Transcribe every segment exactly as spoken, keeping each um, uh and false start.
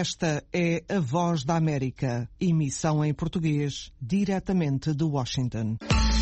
Esta é a Voz da América, emissão em português, diretamente de Washington.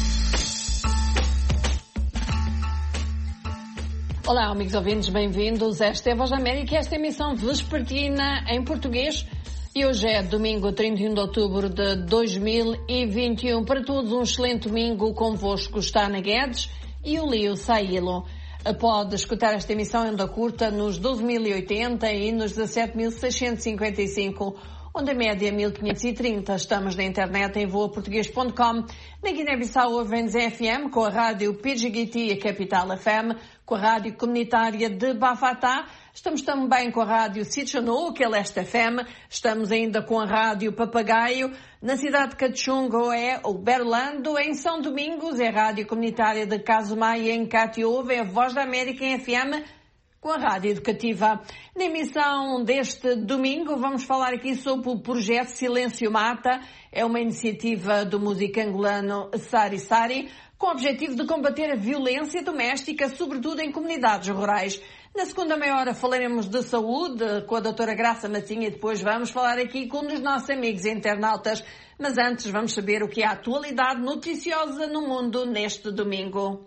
Olá, amigos ouvintes, bem-vindos. Esta é a Voz da América, esta é a emissão vespertina em português. E hoje é domingo, trinta e um de outubro de dois mil e vinte e um. Para todos, um excelente domingo. Convosco está Ana Guedes e o Leo Sailo. Pode escutar esta emissão em onda curta nos doze mil e oitenta e nos dezassete mil seiscentos e cinquenta e cinco, onde a média é mil quinhentos e trinta. Estamos na internet em voa português ponto com. Na Guiné-Bissau ouvem-nos em F M com a rádio P G G T e a Capital F M, com a rádio comunitária de Bafatá. Estamos também com a rádio Sitchano, que é Leste F M. Estamos ainda com a rádio Papagaio. Na cidade de Cachungo é o Berlando. Em São Domingos é a rádio comunitária de Casumai. Em Catiúva é a Voz da América em F M, com a rádio educativa. Na emissão deste domingo vamos falar aqui sobre o projeto Silêncio Mata. É uma iniciativa do músico angolano Sari Sari, com o objetivo de combater a violência doméstica, sobretudo em comunidades rurais. Na segunda meia hora falaremos de saúde com a doutora Graça Massinha e depois vamos falar aqui com um dos nossos amigos internautas. Mas antes vamos saber o que é a atualidade noticiosa no mundo neste domingo.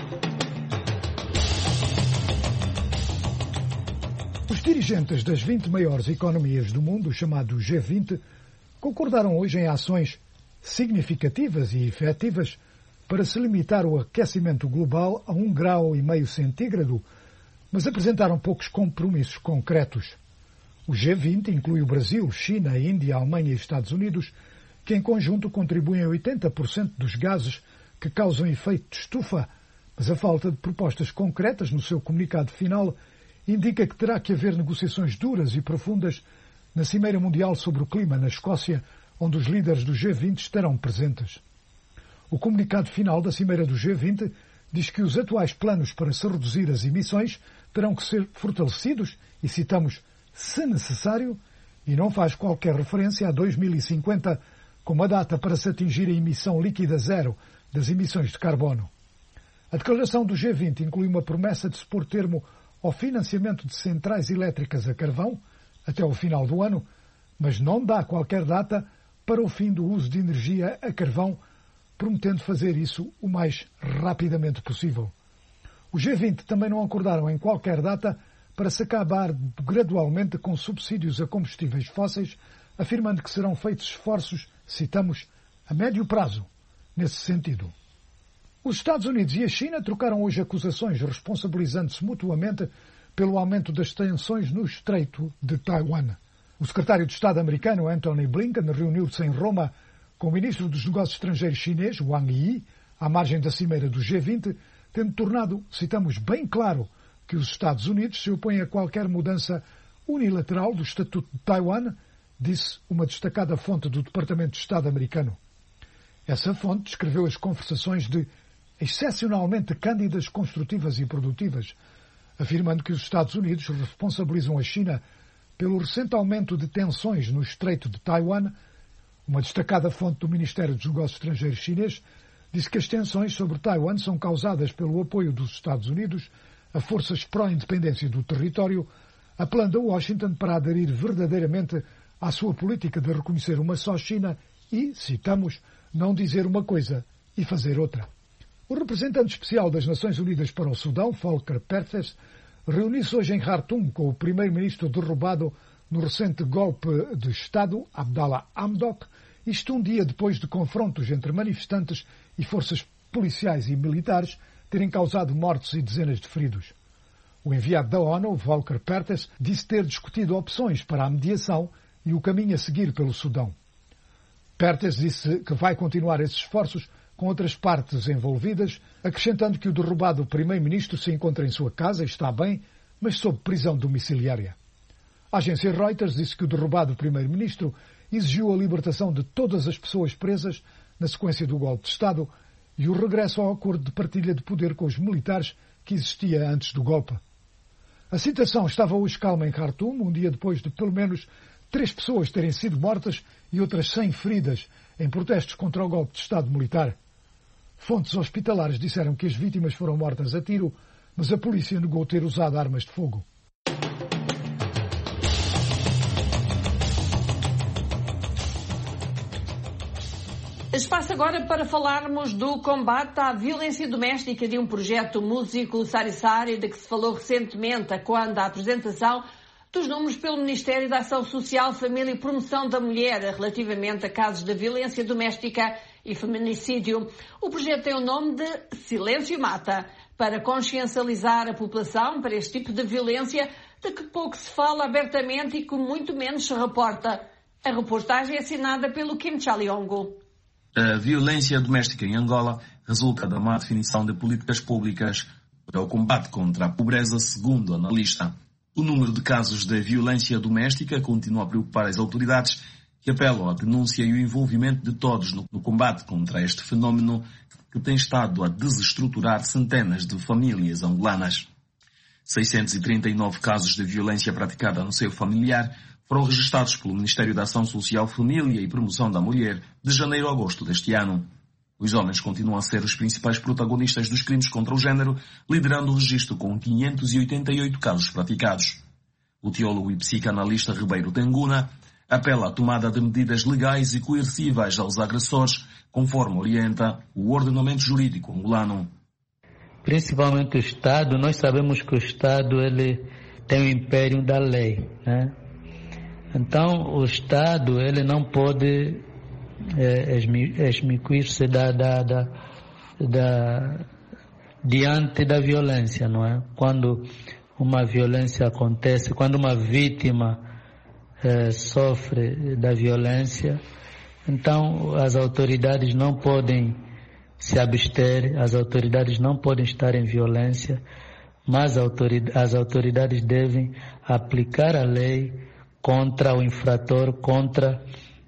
Os dirigentes das vinte maiores economias do mundo, chamado G vinte, concordaram hoje em ações significativas e efetivas para se limitar o aquecimento global a um grau e meio centígrado, mas apresentaram poucos compromissos concretos. O G vinte inclui o Brasil, China, Índia, Alemanha e Estados Unidos, que em conjunto contribuem a oitenta por cento dos gases que causam efeito de estufa, mas a falta de propostas concretas no seu comunicado final indica que terá que haver negociações duras e profundas na Cimeira Mundial sobre o Clima, na Escócia, onde os líderes do G vinte estarão presentes. O comunicado final da Cimeira do G vinte diz que os atuais planos para se reduzir as emissões terão que ser fortalecidos e, citamos, se necessário, e não faz qualquer referência a dois mil e cinquenta como a data para se atingir a emissão líquida zero das emissões de carbono. A declaração do G vinte inclui uma promessa de se pôr termo ao financiamento de centrais elétricas a carvão até o final do ano, mas não dá qualquer data para o fim do uso de energia a carvão, prometendo fazer isso o mais rapidamente possível. Os G vinte também não acordaram em qualquer data para se acabar gradualmente com subsídios a combustíveis fósseis, afirmando que serão feitos esforços, citamos, a médio prazo, nesse sentido. Os Estados Unidos e a China trocaram hoje acusações, responsabilizando-se mutuamente pelo aumento das tensões no Estreito de Taiwan. O secretário de Estado americano, Antony Blinken, reuniu-se em Roma com o ministro dos Negócios Estrangeiros chinês, Wang Yi, à margem da cimeira do G vinte, tendo tornado, citamos, bem claro que os Estados Unidos se opõem a qualquer mudança unilateral do Estatuto de Taiwan, disse uma destacada fonte do Departamento de Estado americano. Essa fonte descreveu as conversações de excepcionalmente cândidas, construtivas e produtivas, afirmando que os Estados Unidos responsabilizam a China pelo recente aumento de tensões no Estreito de Taiwan. Uma destacada fonte do Ministério dos Negócios Estrangeiros chinês disse que as tensões sobre Taiwan são causadas pelo apoio dos Estados Unidos a forças pró-independência do território, apelando a Washington para aderir verdadeiramente à sua política de reconhecer uma só China e, citamos, não dizer uma coisa e fazer outra. O representante especial das Nações Unidas para o Sudão, Volker Perthes, reuniu-se hoje em Khartoum com o primeiro-ministro derrubado no recente golpe de Estado, Abdallah Hamdok, isto um dia depois de confrontos entre manifestantes e forças policiais e militares terem causado mortes e dezenas de feridos. O enviado da ONU, Volker Perthes, disse ter discutido opções para a mediação e o caminho a seguir pelo Sudão. Perthes disse que vai continuar esses esforços com outras partes envolvidas, acrescentando que o derrubado primeiro-ministro se encontra em sua casa e está bem, mas sob prisão domiciliária. A agência Reuters disse que o derrubado primeiro-ministro exigiu a libertação de todas as pessoas presas na sequência do golpe de Estado e o regresso ao acordo de partilha de poder com os militares que existia antes do golpe. A situação estava hoje calma em Khartoum, um dia depois de pelo menos três pessoas terem sido mortas e outras cem feridas em protestos contra o golpe de Estado militar. Fontes hospitalares disseram que as vítimas foram mortas a tiro, mas a polícia negou ter usado armas de fogo. Espaço agora para falarmos do combate à violência doméstica, de um projeto músico Sari Sari, de que se falou recentemente quando a apresentação dos números pelo Ministério da Ação Social, Família e Promoção da Mulher relativamente a casos de violência doméstica e feminicídio. O projeto tem o nome de Silêncio Mata, para consciencializar a população para este tipo de violência de que pouco se fala abertamente e que muito menos se reporta. A reportagem é assinada pelo Kim Chaliongo. A violência doméstica em Angola resulta da má definição de políticas públicas para o combate contra a pobreza, segundo o analista. O número de casos de violência doméstica continua a preocupar as autoridades, que apelam à denúncia e o envolvimento de todos no, no combate contra este fenómeno que tem estado a desestruturar centenas de famílias angolanas. seiscentos e trinta e nove casos de violência praticada no seio familiar foram registrados pelo Ministério da Ação Social, Família e Promoção da Mulher de janeiro a agosto deste ano. Os homens continuam a ser os principais protagonistas dos crimes contra o género, liderando o registro com quinhentos e oitenta e oito casos praticados. O teólogo e psicanalista Ribeiro Tenguna apela à tomada de medidas legais e coercivas aos agressores, conforme orienta o ordenamento jurídico angolano. Principalmente o Estado, nós sabemos que o Estado ele tem o império da lei, né? Então, o Estado ele não pode é, exmiquir-se da, da, da, da, diante da violência, não é? Quando uma violência acontece, quando uma vítima é, sofre da violência, então as autoridades não podem se abster, as autoridades não podem estar em violência, mas as autoridades devem aplicar a lei contra o infrator, contra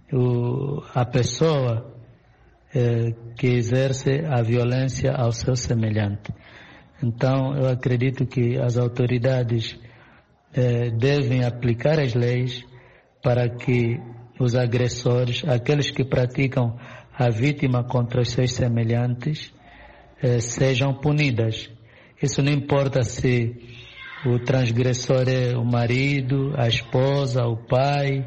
o, a pessoa eh, que exerce a violência ao seu semelhante. Então, eu acredito que as autoridades eh, devem aplicar as leis para que os agressores, aqueles que praticam a vítima contra os seus semelhantes, eh, sejam punidas. Isso não importa se o transgressor é o marido, a esposa, o pai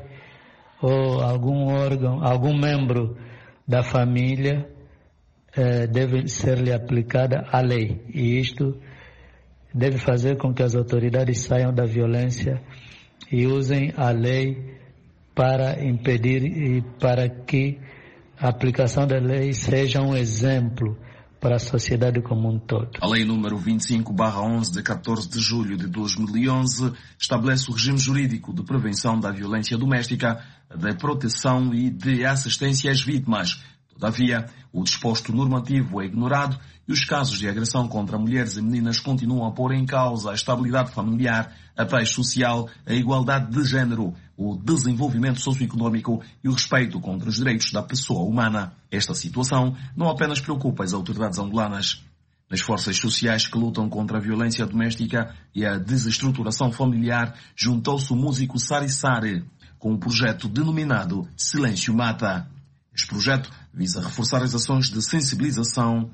ou algum órgão, algum membro da família, eh, deve ser-lhe aplicada a lei. E isto deve fazer com que as autoridades saiam da violência e usem a lei para impedir e para que a aplicação da lei seja um exemplo para a sociedade como um todo. A Lei número vinte e cinco barra onze, de catorze de julho de dois mil e onze, estabelece o regime jurídico de prevenção da violência doméstica, de proteção e de assistência às vítimas. Todavia, o disposto normativo é ignorado e os casos de agressão contra mulheres e meninas continuam a pôr em causa a estabilidade familiar, a paz social, a igualdade de género, o desenvolvimento socioeconómico e o respeito contra os direitos da pessoa humana. Esta situação não apenas preocupa as autoridades angolanas. Nas forças sociais que lutam contra a violência doméstica e a desestruturação familiar, juntou-se o músico Sari Sari com um projeto denominado Silêncio Mata. Este projeto visa reforçar as ações de sensibilização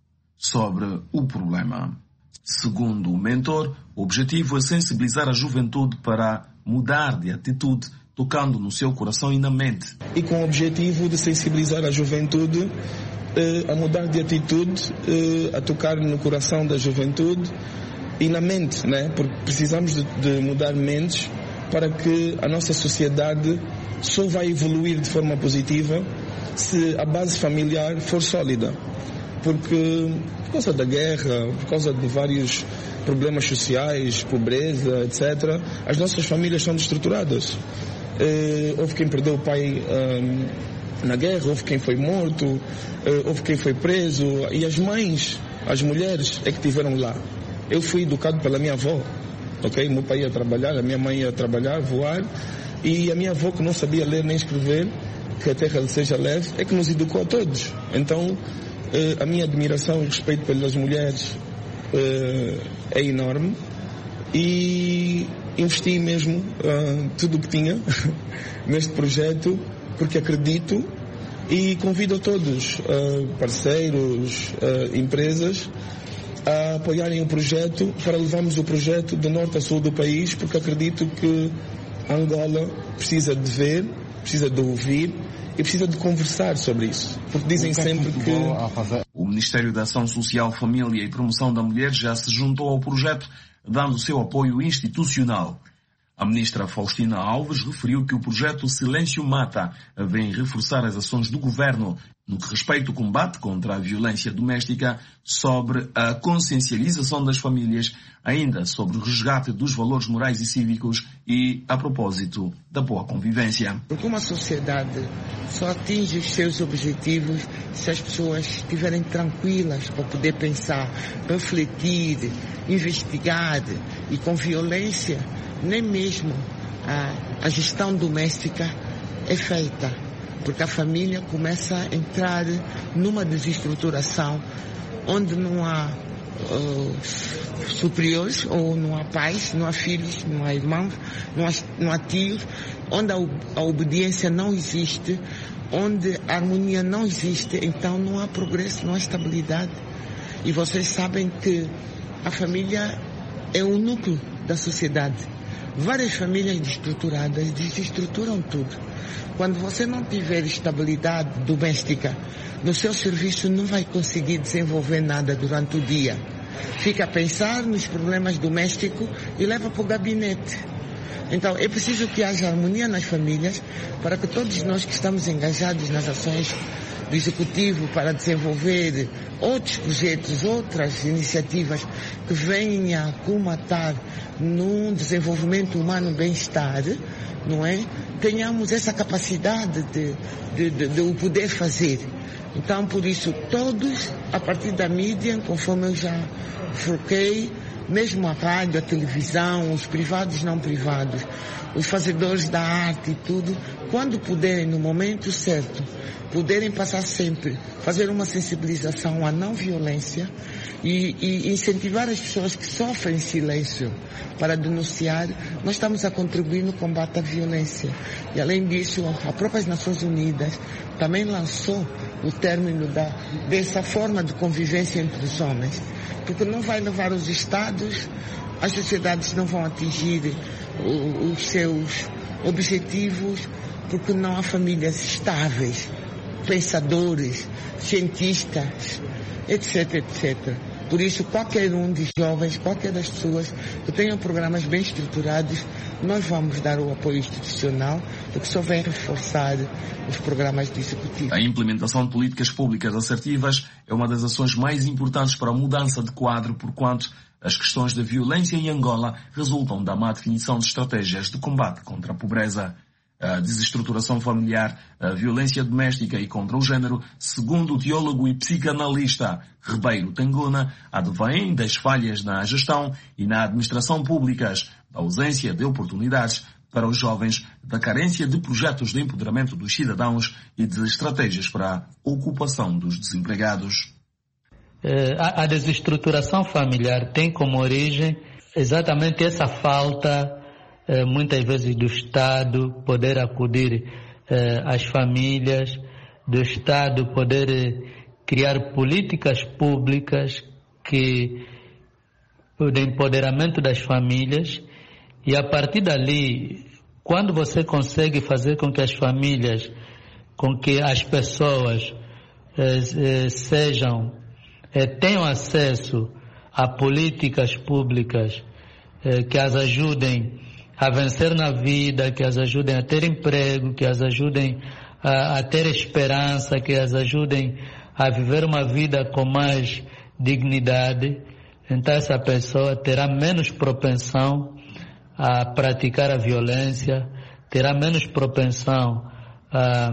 sobre o problema. Segundo o mentor, o objetivo é sensibilizar a juventude para mudar de atitude, tocando no seu coração e na mente. E com o objetivo de sensibilizar a juventude eh, a mudar de atitude, eh, a tocar no coração da juventude e na mente, né? Porque precisamos de, de mudar mentes para que a nossa sociedade só vai evoluir de forma positiva se a base familiar for sólida. Porque por causa da guerra, por causa de vários problemas sociais, pobreza, etcétera, as nossas famílias são destruturadas. Eh, houve quem perdeu o pai um, na guerra, houve quem foi morto, eh, houve quem foi preso, e as mães, as mulheres é que estiveram lá. Eu fui educado pela minha avó, ok? Meu pai ia trabalhar, a minha mãe ia trabalhar, voar, e a minha avó, que não sabia ler nem escrever, que a terra lhe seja leve, é que nos educou a todos. Então, eh, a minha admiração e respeito pelas mulheres eh, é enorme, e investi mesmo uh, tudo o que tinha neste projeto, porque acredito, e convido a todos, uh, parceiros, uh, empresas, a apoiarem o projeto para levarmos o projeto de norte a sul do país, porque acredito que Angola precisa de ver, precisa de ouvir e precisa de conversar sobre isso, porque dizem sempre que... O Ministério da Ação Social, Família e Promoção da Mulher já se juntou ao projeto, dando seu apoio institucional. A ministra Faustina Alves referiu que o projeto Silêncio Mata vem reforçar as ações do governo no que respeita ao combate contra a violência doméstica, sobre a consciencialização das famílias, ainda sobre o resgate dos valores morais e cívicos e a propósito da boa convivência. Porque uma sociedade só atinge os seus objetivos se as pessoas estiverem tranquilas para poder pensar, refletir, investigar, e com violência nem mesmo a, a gestão doméstica é feita, porque a família começa a entrar numa desestruturação onde não há uh, superiores, ou não há pais, não há filhos, não há irmãos, não há, não há tios, onde a, a obediência não existe, onde a harmonia não existe, então não há progresso, não há estabilidade. E vocês sabem que a família é o núcleo da sociedade. Várias famílias desestruturadas desestruturam tudo. Quando você não tiver estabilidade doméstica, no seu serviço não vai conseguir desenvolver nada durante o dia. Fica a pensar nos problemas domésticos e leva para o gabinete. Então é preciso que haja harmonia nas famílias para que todos nós que estamos engajados nas ações do Executivo para desenvolver outros projetos, outras iniciativas que venham a comatar num desenvolvimento humano bem-estar, não é? Tenhamos essa capacidade de, de, de, de o poder fazer. Então, por isso, todos, a partir da mídia, conforme eu já foquei, mesmo a rádio, a televisão, os privados não privados, os fazedores da arte e tudo, quando puderem, no momento certo, puderem passar sempre, fazer uma sensibilização à não violência e, e incentivar as pessoas que sofrem silêncio para denunciar, nós estamos a contribuir no combate à violência. E além disso, a própria Nações Unidas também lançou o término da, dessa forma de convivência entre os homens, porque não vai levar os Estados, as sociedades não vão atingir o, os seus objetivos, porque não há famílias estáveis, pensadores, cientistas, etc, etcétera. Por isso, qualquer um dos jovens, qualquer das pessoas que tenham programas bem estruturados, nós vamos dar o apoio institucional, porque só vem reforçar os programas do Executivo. A implementação de políticas públicas assertivas é uma das ações mais importantes para a mudança de quadro, porquanto as questões da violência em Angola resultam da má definição de estratégias de combate contra a pobreza. A desestruturação familiar, a violência doméstica e contra o género, segundo o teólogo e psicanalista Ribeiro Tangona, advém das falhas na gestão e na administração públicas, da ausência de oportunidades para os jovens, da carência de projetos de empoderamento dos cidadãos e de estratégias para a ocupação dos desempregados. A desestruturação familiar tem como origem exatamente essa falta, muitas vezes, do Estado poder acudir às famílias, do Estado poder criar políticas públicas que de empoderamento das famílias, e a partir dali, quando você consegue fazer com que as famílias, com que as pessoas eh, sejam, eh, tenham acesso a políticas públicas eh, que as ajudem a vencer na vida, que as ajudem a ter emprego, que as ajudem a, a ter esperança, que as ajudem a viver uma vida com mais dignidade, então essa pessoa terá menos propensão a praticar a violência, terá menos propensão a,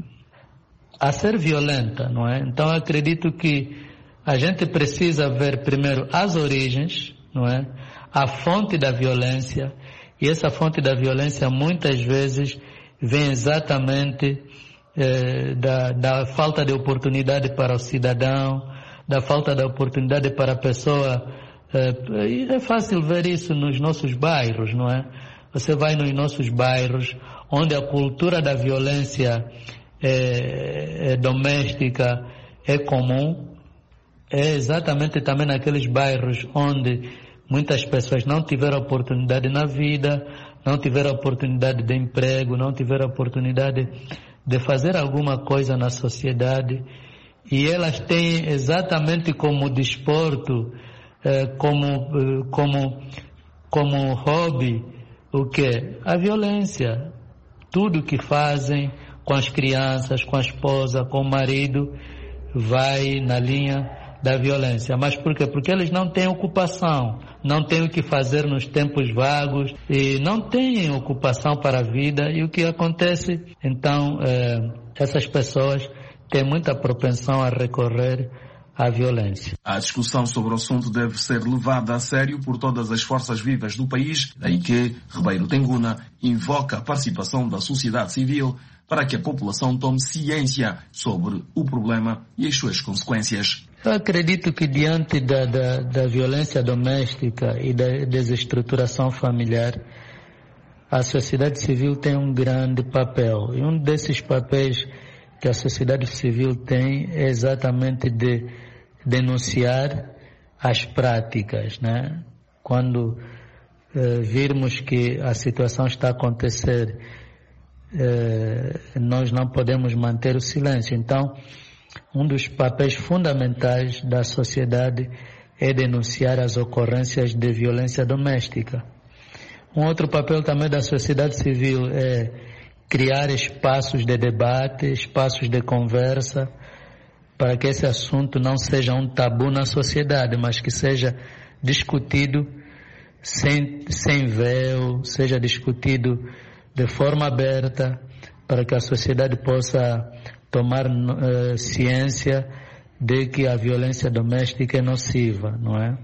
a ser violenta, não é? Então eu acredito que a gente precisa ver primeiro as origens, não é? A fonte da violência, e essa fonte da violência muitas vezes vem exatamente eh, da, da falta de oportunidade para o cidadão, da falta de oportunidade para a pessoa. Eh, e é fácil ver isso nos nossos bairros, não é? Você vai nos nossos bairros, onde a cultura da violência eh, eh, doméstica é comum, é exatamente também naqueles bairros onde muitas pessoas não tiveram oportunidade na vida, não tiveram oportunidade de emprego, não tiveram oportunidade de fazer alguma coisa na sociedade, e elas têm exatamente como desporto, eh, como, como, como hobby, o que? A violência. Tudo que fazem com as crianças, com a esposa, com o marido, vai na linha da violência. Mas por quê? Porque eles não têm ocupação, não têm o que fazer nos tempos vagos e não têm ocupação para a vida. E o que acontece? Então, eh, essas pessoas têm muita propensão a recorrer à violência. A discussão sobre o assunto deve ser levada a sério por todas as forças vivas do país, daí que Ribeiro Tenguna invoca a participação da sociedade civil para que a população tome ciência sobre o problema e as suas consequências. Eu acredito que diante da, da, da violência doméstica e da desestruturação familiar, a sociedade civil tem um grande papel. E um desses papéis que a sociedade civil tem é exatamente de denunciar as práticas, né? Quando eh, virmos que a situação está a acontecer, eh, nós não podemos manter o silêncio. Então, um dos papéis fundamentais da sociedade é denunciar as ocorrências de violência doméstica. Um outro papel também da sociedade civil é criar espaços de debate, espaços de conversa, para que esse assunto não seja um tabu na sociedade, mas que seja discutido sem, sem véu, seja discutido de forma aberta, para que a sociedade possa tomar uh, ciência de que a violência doméstica é nociva, não é?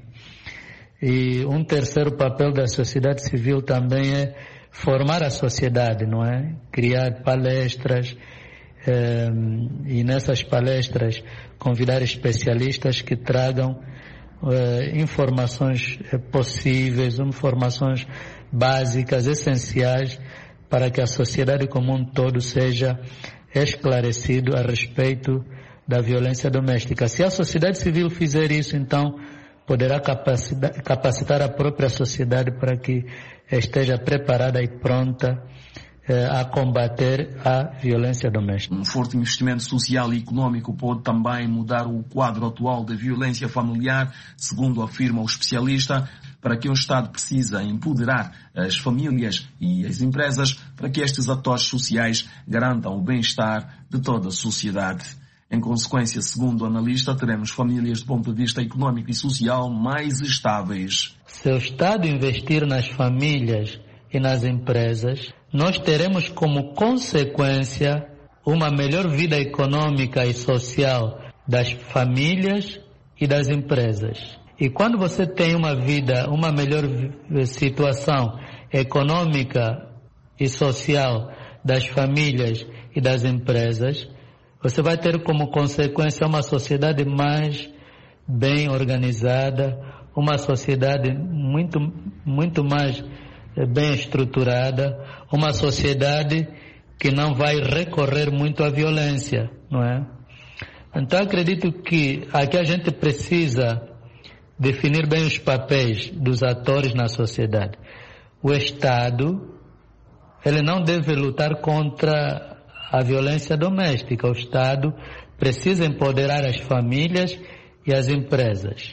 E um terceiro papel da sociedade civil também é formar a sociedade, não é? Criar palestras eh, e nessas palestras convidar especialistas que tragam eh, informações possíveis, informações básicas, essenciais, para que a sociedade como um todo seja esclarecido a respeito da violência doméstica. Se a sociedade civil fizer isso, então poderá capacitar, capacitar a própria sociedade para que esteja preparada e pronta eh, a combater a violência doméstica. Um forte investimento social e econômico pode também mudar o quadro atual da violência familiar, segundo afirma o especialista, para que o Estado precisa empoderar as famílias e as empresas para que estes atores sociais garantam o bem-estar de toda a sociedade. Em consequência, segundo o analista, teremos famílias do ponto de vista econômico e social mais estáveis. Se o Estado investir nas famílias e nas empresas, nós teremos como consequência uma melhor vida econômica e social das famílias e das empresas. E quando você tem uma vida, uma melhor situação econômica e social das famílias e das empresas, você vai ter como consequência uma sociedade mais bem organizada, uma sociedade muito, muito mais bem estruturada, uma sociedade que não vai recorrer muito à violência, não é? Então acredito que aqui a gente precisa definir bem os papéis dos atores na sociedade. O Estado, ele não deve lutar contra a violência doméstica. O Estado precisa empoderar as famílias e as empresas.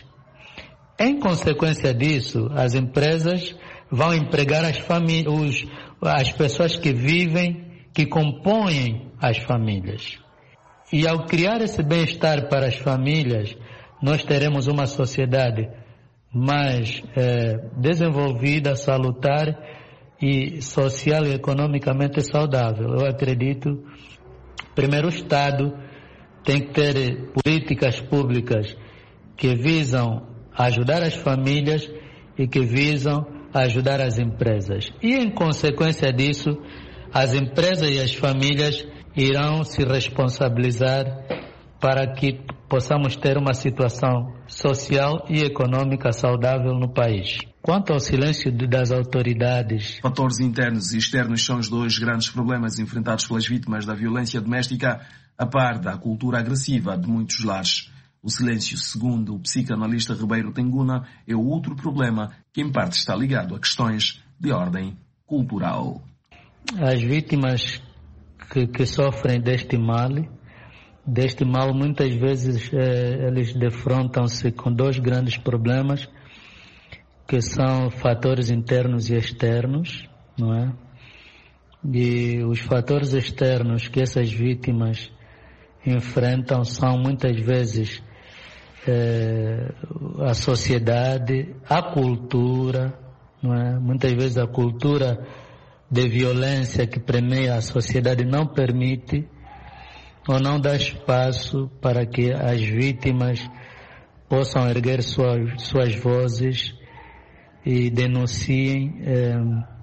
Em consequência disso, as empresas vão empregar as, famí- os, as pessoas que vivem, que compõem as famílias. E ao criar esse bem-estar para as famílias, nós teremos uma sociedade mais eh, desenvolvida, salutar e social e economicamente saudável. Eu acredito, primeiro, o Estado tem que ter políticas públicas que visam ajudar as famílias e que visam ajudar as empresas. E, em consequência disso, as empresas e as famílias irão se responsabilizar para que possamos ter uma situação social e econômica saudável no país. Quanto ao silêncio das autoridades... Fatores internos e externos são os dois grandes problemas enfrentados pelas vítimas da violência doméstica, a par da cultura agressiva de muitos lares. O silêncio, segundo o psicanalista Ribeiro Tenguna, é outro problema que em parte está ligado a questões de ordem cultural. As vítimas que, que sofrem deste mal. Deste mal, muitas vezes eh, eles defrontam-se com dois grandes problemas, que são fatores internos e externos, não é? E os fatores externos que essas vítimas enfrentam são muitas vezes eh, a sociedade, a cultura, não é? Muitas vezes a cultura de violência que permeia a sociedade não permite ou não dá espaço para que as vítimas possam erguer suas, suas vozes e denunciem eh,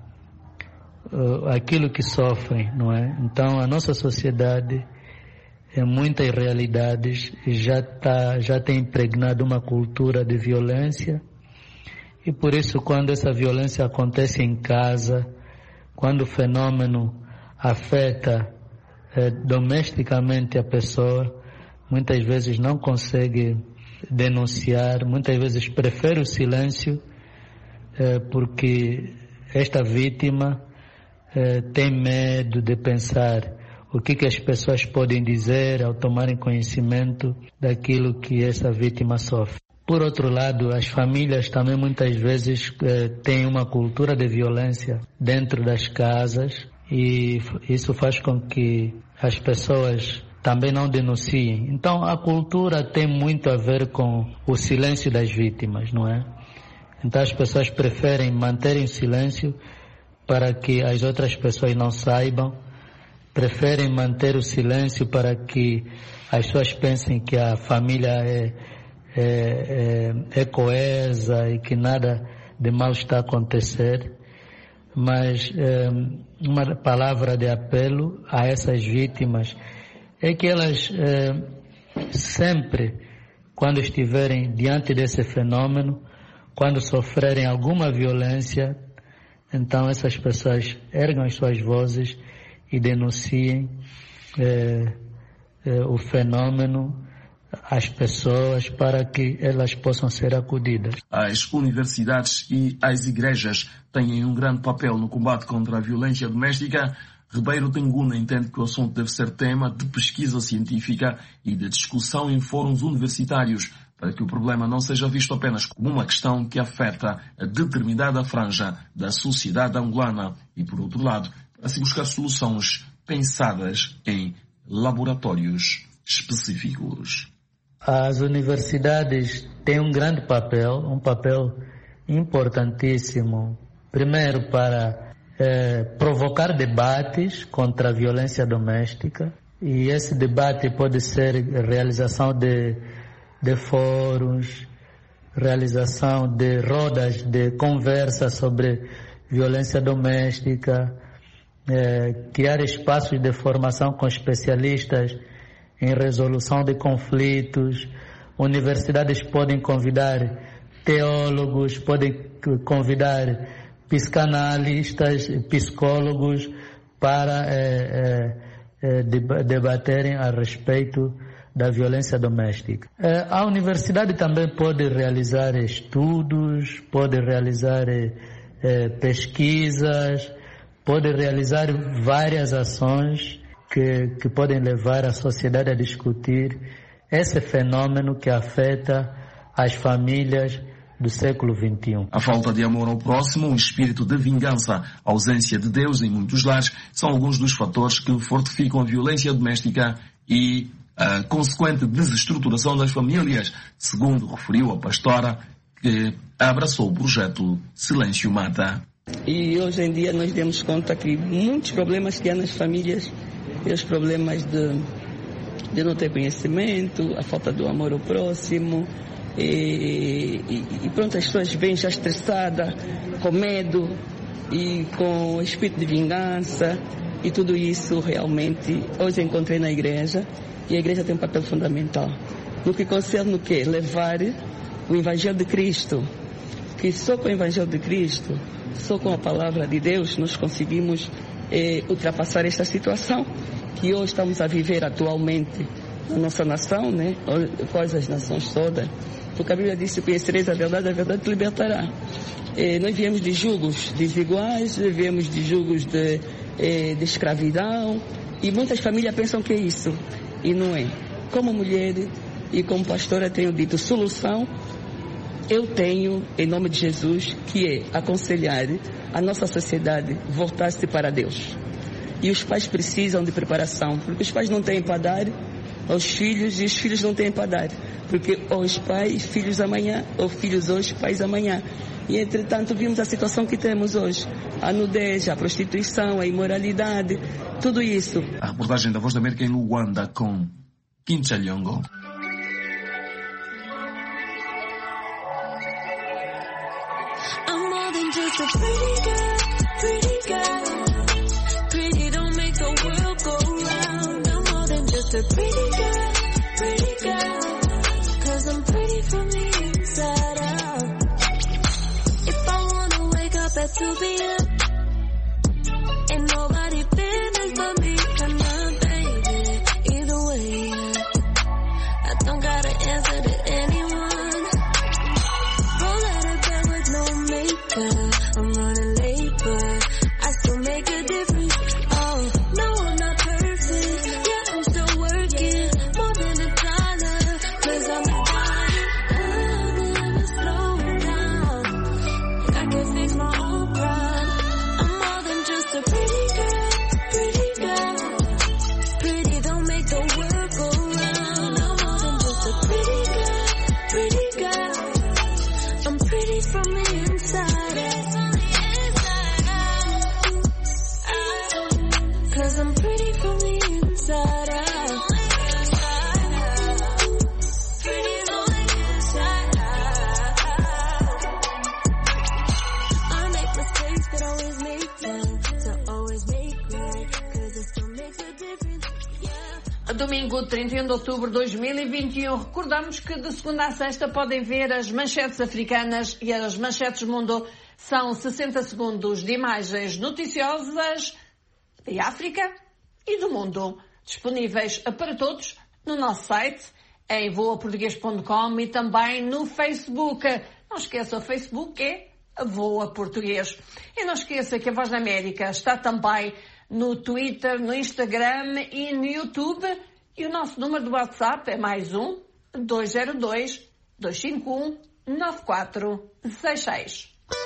aquilo que sofrem, não é? Então a nossa sociedade, em muitas realidades, já tá, já tem impregnado uma cultura de violência, e por isso quando essa violência acontece em casa, quando o fenômeno afeta eh, domesticamente a pessoa, muitas vezes não consegue denunciar, muitas vezes prefere o silêncio, eh, porque esta vítima eh, tem medo de pensar o que, que as pessoas podem dizer ao tomarem conhecimento daquilo que essa vítima sofre. Por outro lado, as famílias também muitas vezes eh, têm uma cultura de violência dentro das casas, e isso faz com que as pessoas também não denunciem. Então a cultura tem muito a ver com o silêncio das vítimas, não é? Então as pessoas preferem manterem o silêncio para que as outras pessoas não saibam, preferem manter o silêncio para que as pessoas pensem que a família é É, é, é coesa e que nada de mal está a acontecer, mas é, uma palavra de apelo a essas vítimas é que elas é, sempre, quando estiverem diante desse fenômeno, quando sofrerem alguma violência, então essas pessoas ergam as suas vozes e denunciem é, é, o fenômeno, as pessoas, para que elas possam ser acudidas. As universidades e as igrejas têm um grande papel no combate contra a violência doméstica. Ribeiro Tenguna entende que o assunto deve ser tema de pesquisa científica e de discussão em fóruns universitários, para que o problema não seja visto apenas como uma questão que afeta a determinada franja da sociedade angolana e, por outro lado, para se buscar soluções pensadas em laboratórios específicos. As universidades têm um grande papel, um papel importantíssimo, primeiro para eh, provocar debates contra a violência doméstica, e esse debate pode ser realização de, de fóruns, realização de rodas de conversa sobre violência doméstica, eh, criar espaços de formação com especialistas em resolução de conflitos. Universidades podem convidar teólogos, podem convidar psicanalistas, psicólogos para é, é, debaterem a respeito da violência doméstica. É, a universidade também pode realizar estudos, pode realizar é, pesquisas, pode realizar várias ações Que, que podem levar a sociedade a discutir esse fenômeno que afeta as famílias do século vinte e um. A falta de amor ao próximo, o espírito de vingança, a ausência de Deus em muitos lares são alguns dos fatores que fortificam a violência doméstica e a consequente desestruturação das famílias, segundo referiu a pastora que abraçou o projeto Silêncio Mata. E hoje em dia nós demos conta que muitos problemas que há nas famílias, e os problemas de, de não ter conhecimento, a falta do amor ao próximo, e, e, e pronto, as pessoas vêm já estressadas, com medo e com espírito de vingança, e tudo isso realmente hoje encontrei na igreja, e a igreja tem um papel fundamental no que concerne o quê? Levar o Evangelho de Cristo, que só com o Evangelho de Cristo, só com a palavra de Deus nós conseguimos Eh, ultrapassar esta situação que hoje estamos a viver atualmente na nossa nação, né? Quais as nações todas, porque a Bíblia diz: conhecereis a verdade, a verdade te libertará. Eh, nós viemos de julgos desiguais, viemos de julgos de, eh, de escravidão, E muitas famílias pensam que é isso, e não é. Como mulher e como pastora tenho dito, solução eu tenho, em nome de Jesus, que é aconselhar a nossa sociedade voltar-se para Deus. E os pais precisam de preparação, porque os pais não têm para dar aos filhos e os filhos não têm para dar. Porque ou os pais, filhos amanhã, ou filhos hoje, pais amanhã. E, entretanto, vimos a situação que temos hoje. A nudez, a prostituição, a imoralidade, tudo isso. A reportagem da Voz da América em Luanda com Kincha Lyongo. I'm more than just a pretty girl, pretty girl. Pretty don't make the world go round. I'm more than just a pretty girl, pretty girl. Cause I'm pretty from the inside out. If I wanna wake up at two p.m. ain't nobody business but me and my baby. Either way, I don't gotta answer to anyone. Roll out of bed with no makeup. I'm running late, but I still make a difference. Oh, no, I'm not perfect. Yeah, I'm still working more than a dollar. Cause I'm a dime. I'll never slow down. I can fix my own pride. I'm more than just a pretty girl, pretty girl. Pretty don't make the world go round. I'm more than just a pretty girl, pretty girl. I'm pretty from the inside out. Cause I'm pretty from the inside out. Pretty from the inside out. I make mistakes but always make time to always make right. Cause it still makes a difference. Yeah. Domingo, trinta e um de outubro de dois mil e vinte e um. Recordamos que de segunda a sexta podem ver as manchetes africanas e as manchetes mundo. São sessenta segundos de imagens noticiosas de África e do mundo. Disponíveis para todos no nosso site, em voa português ponto com e também no Facebook. Não esqueça, o Facebook é Voa Português. E não esqueça que a Voz da América está também no Twitter, no Instagram e no YouTube. E o nosso número do WhatsApp é mais um, dois zero dois, dois cinco um, nove quatro seis seis.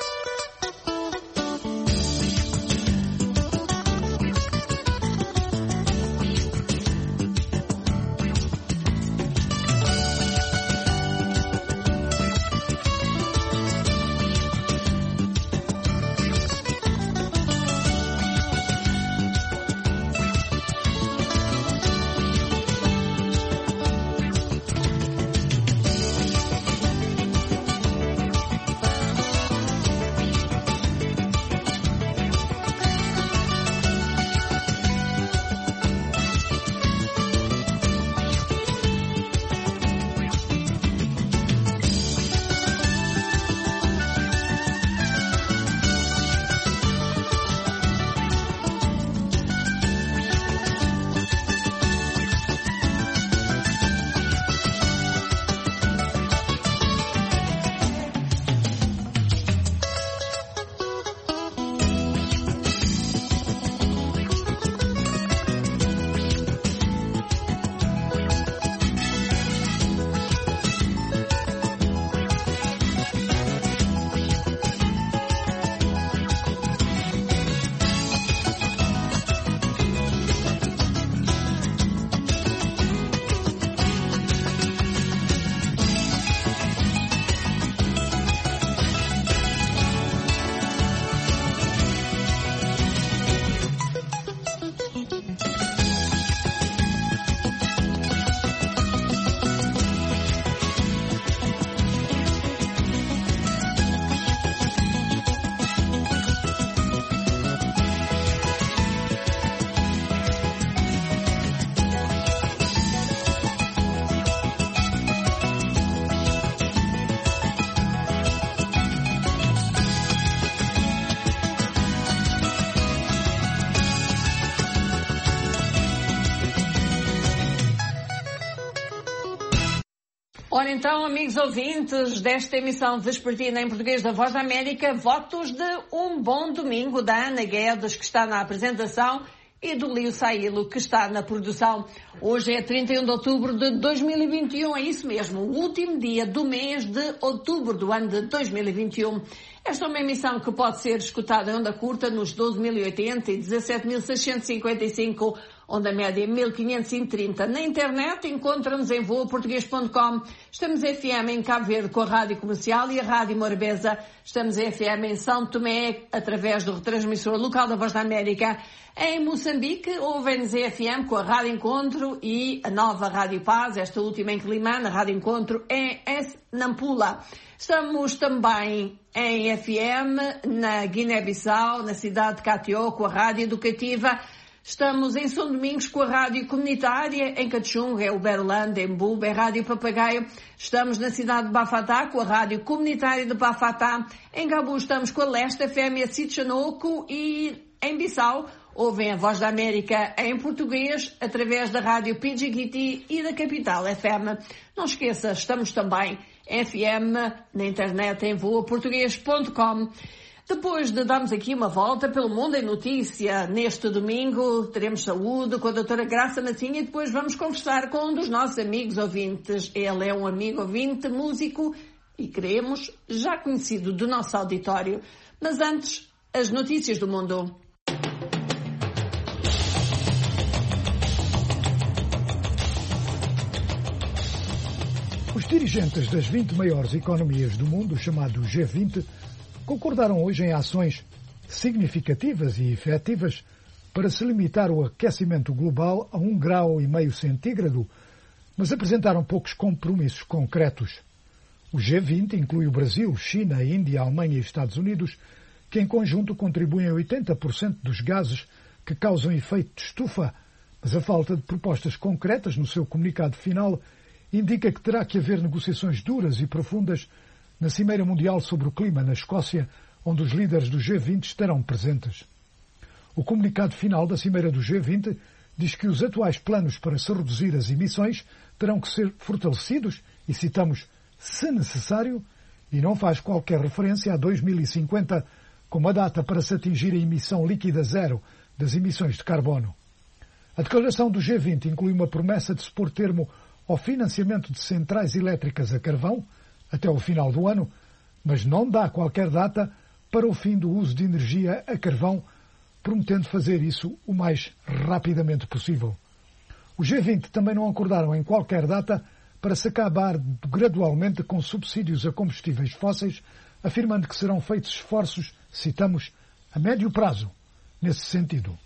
Ora então, amigos ouvintes desta emissão vespertina em português da Voz da América, votos de um bom domingo da Ana Guedes, que está na apresentação, e do Lio Sailo, que está na produção. Hoje é trinta e um de outubro de dois mil e vinte e um, é isso mesmo, o último dia do mês de outubro do ano de dois mil e vinte e um. Esta é uma emissão que pode ser escutada em onda curta nos doze mil e oitenta e dezassete mil seiscentos e cinquenta e cinco, onda média mil quinhentos e trinta. Na internet encontra-nos em voa português ponto com. Estamos em F M em Cabo Verde com a Rádio Comercial e a Rádio Morabeza. Estamos em F M em São Tomé através do retransmissor local da Voz da América. Em Moçambique ouvem-nos em F M com a Rádio Encontro e a nova Rádio Paz, esta última em Quelimane, a Rádio Encontro em Nampula. Estamos também em F M na Guiné-Bissau, na cidade de Catió, com a Rádio Educativa. Estamos em São Domingos com a Rádio Comunitária, em Cachunga, em Uberlândia, em Buba, em Rádio Papagaio. Estamos na cidade de Bafatá com a Rádio Comunitária de Bafatá. Em Gabu estamos com a Leste F M a Sitchanoco e em Bissau ouvem a Voz da América em português através da Rádio Pidjigiti e da Capital F M. Não esqueça, estamos também em F M na internet em voa português ponto com. Depois de darmos aqui uma volta pelo mundo em notícia, neste domingo teremos saúde com a doutora Graça Matinha e depois vamos conversar com um dos nossos amigos ouvintes. Ele é um amigo ouvinte, músico e, queremos, já conhecido do nosso auditório. Mas antes, as notícias do mundo. Os dirigentes das vinte maiores economias do mundo, chamado G vinte, concordaram hoje em ações significativas e efetivas para se limitar o aquecimento global a um grau e meio centígrado, mas apresentaram poucos compromissos concretos. O G vinte inclui o Brasil, China, Índia, Alemanha e Estados Unidos, que em conjunto contribuem a oitenta por cento dos gases que causam efeito de estufa, mas a falta de propostas concretas no seu comunicado final indica que terá que haver negociações duras e profundas na Cimeira Mundial sobre o Clima, na Escócia, onde os líderes do G vinte estarão presentes. O comunicado final da Cimeira do G vinte diz que os atuais planos para se reduzir as emissões terão que ser fortalecidos, e citamos, se necessário, e não faz qualquer referência a dois mil e cinquenta como a data para se atingir a emissão líquida zero das emissões de carbono. A declaração do G vinte inclui uma promessa de se pôr termo ao financiamento de centrais elétricas a carvão, até o final do ano, mas não dá qualquer data para o fim do uso de energia a carvão, prometendo fazer isso o mais rapidamente possível. Os G vinte também não acordaram em qualquer data para se acabar gradualmente com subsídios a combustíveis fósseis, afirmando que serão feitos esforços, citamos, a médio prazo, nesse sentido.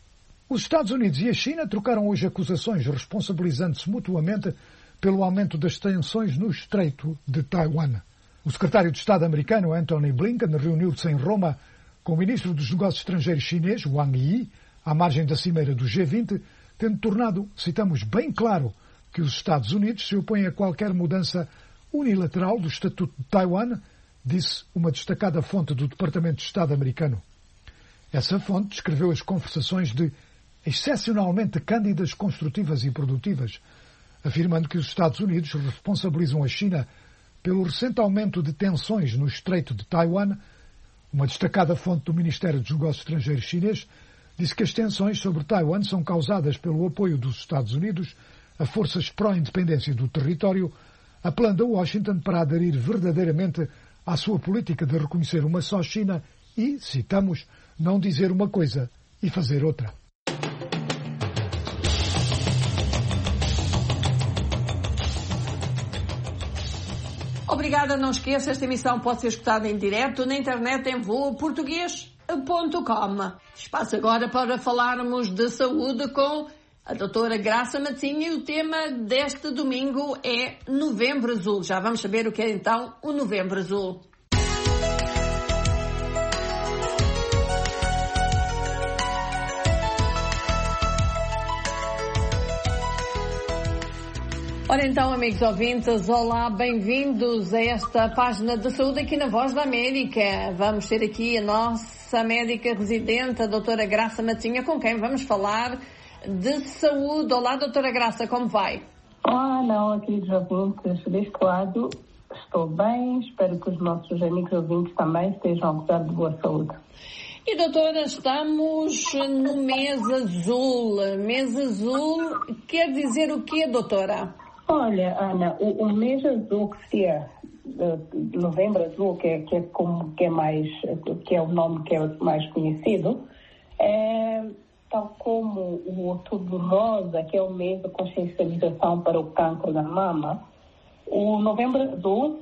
Os Estados Unidos e a China trocaram hoje acusações, responsabilizando-se mutuamente pelo aumento das tensões no Estreito de Taiwan. O secretário de Estado americano, Antony Blinken, reuniu-se em Roma com o ministro dos Negócios Estrangeiros chinês, Wang Yi, à margem da cimeira do G vinte, tendo tornado, citamos, bem claro que os Estados Unidos se opõem a qualquer mudança unilateral do Estatuto de Taiwan, disse uma destacada fonte do Departamento de Estado americano. Essa fonte descreveu as conversações de excepcionalmente cândidas, construtivas e produtivas, afirmando que os Estados Unidos responsabilizam a China pelo recente aumento de tensões no Estreito de Taiwan. Uma destacada fonte do Ministério dos Negócios Estrangeiros chinês disse que as tensões sobre Taiwan são causadas pelo apoio dos Estados Unidos a forças pró-independência do território, apelando a Washington para aderir verdadeiramente à sua política de reconhecer uma só China e, citamos, não dizer uma coisa e fazer outra. Obrigada, não esqueça, esta emissão pode ser escutada em direto na internet em voa português ponto com. Espaço agora para falarmos de saúde com a doutora Graça Matinha e o tema deste domingo é Novembro Azul. Já vamos saber o que é então o Novembro Azul. Ora então, amigos ouvintes, olá, bem-vindos a esta página de saúde aqui na Voz da América. Vamos ter aqui a nossa médica residente, a doutora Graça Matinha, com quem vamos falar de saúde. Olá, doutora Graça, como vai? Olá, não, queridos ouvintes, deste lado estou bem, espero que os nossos amigos ouvintes também estejam a gozar de boa saúde. E, doutora, estamos no mês azul. Mês azul quer dizer o quê, doutora? Olha, Ana, o, o mês azul, que seria uh, novembro azul, que é, que é como que é mais, que é o nome que é mais conhecido, é tal como o outubro rosa, que é o mês da consciencialização para o cancro da mama. O novembro azul